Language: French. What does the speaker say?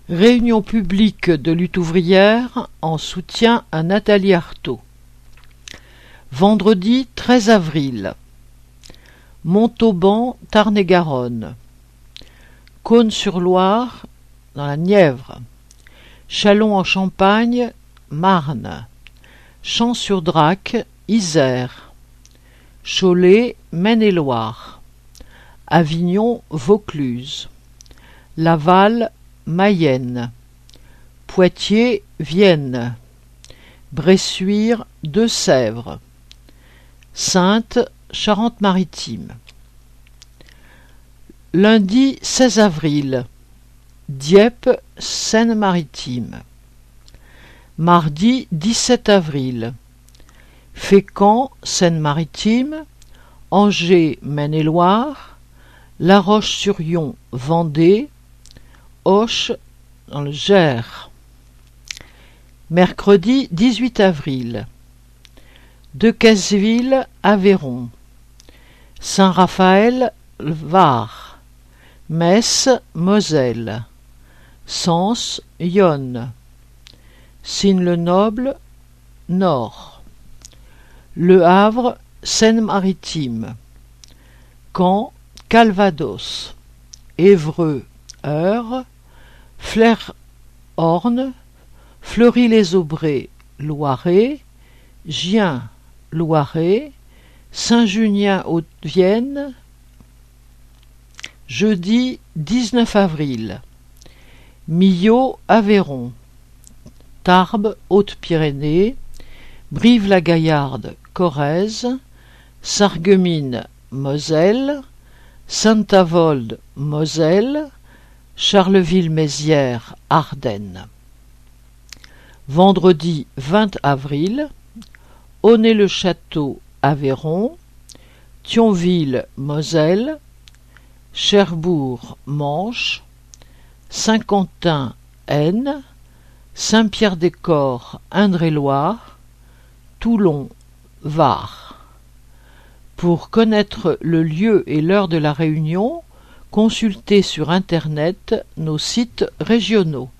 Réunion publique de lutte ouvrière en soutien à Nathalie Arthaud. Vendredi 13 avril. Montauban, Tarn-et-Garonne. Cosne-sur-Loire, dans la Nièvre. Châlons-en-Champagne, Marne. Champs-sur-Drac, Isère. Cholet, Maine-et-Loire. Avignon, Vaucluse. Laval, Mayenne. Poitiers, Vienne. Bressuire, Deux-Sèvres. Saintes, Charente-Maritime. Lundi 16 avril. Dieppe, Seine-Maritime. Mardi 17 avril. Fécamp, Seine-Maritime. Angers, Maine-et-Loire. La Roche-sur-Yon, Vendée. Auch, dans le Gers. Mercredi 18 avril. Decazeville, Aveyron. Saint-Raphaël, Var. Metz, Moselle. Sens, Yonne. Sine-le-Noble, Nord. Le Havre, Seine-Maritime. Caen, Calvados. Évreux, Eure. Flers-Orne. Fleury-les-Aubrais, Loiret. Gien, Loiret. Saint-Junien-Haute-Vienne. Jeudi 19 avril. Millau, Aveyron. Tarbes, Haute-Pyrénées. Brive-la-Gaillarde, Corrèze. Sarreguemines, Moselle. Saint-Avold, Moselle. Charleville-Mézières, Ardennes. Vendredi 20 avril. Aunay-le-Château, Aveyron. Thionville, Moselle. Cherbourg, Manche. Saint-Quentin, Aisne. Saint-Pierre-des-Corps, Indre-et-Loire. Toulon, Var. Pour connaître le lieu et l'heure de la réunion, consultez sur Internet nos sites régionaux.